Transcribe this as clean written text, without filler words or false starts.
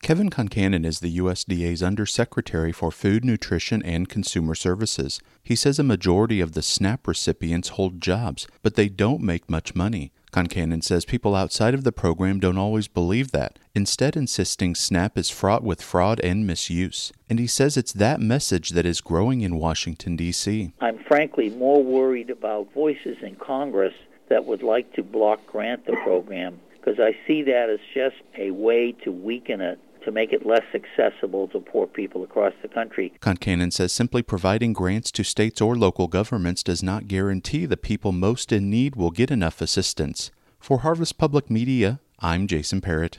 Kevin Concanon is the USDA's Undersecretary for Food, Nutrition, and Consumer Services. He says a majority of the SNAP recipients hold jobs, but they don't make much money. Concanon says people outside of the program don't always believe that, instead insisting SNAP is fraught with fraud and misuse. And he says it's that message that is growing in Washington, D.C. I'm frankly more worried about voices in Congress that would like to block grant the program, because I see that as just a way to weaken it, to make it less accessible to poor people across the country. Concanon says simply providing grants to states or local governments does not guarantee the people most in need will get enough assistance. For Harvest Public Media, I'm Jason Parrott.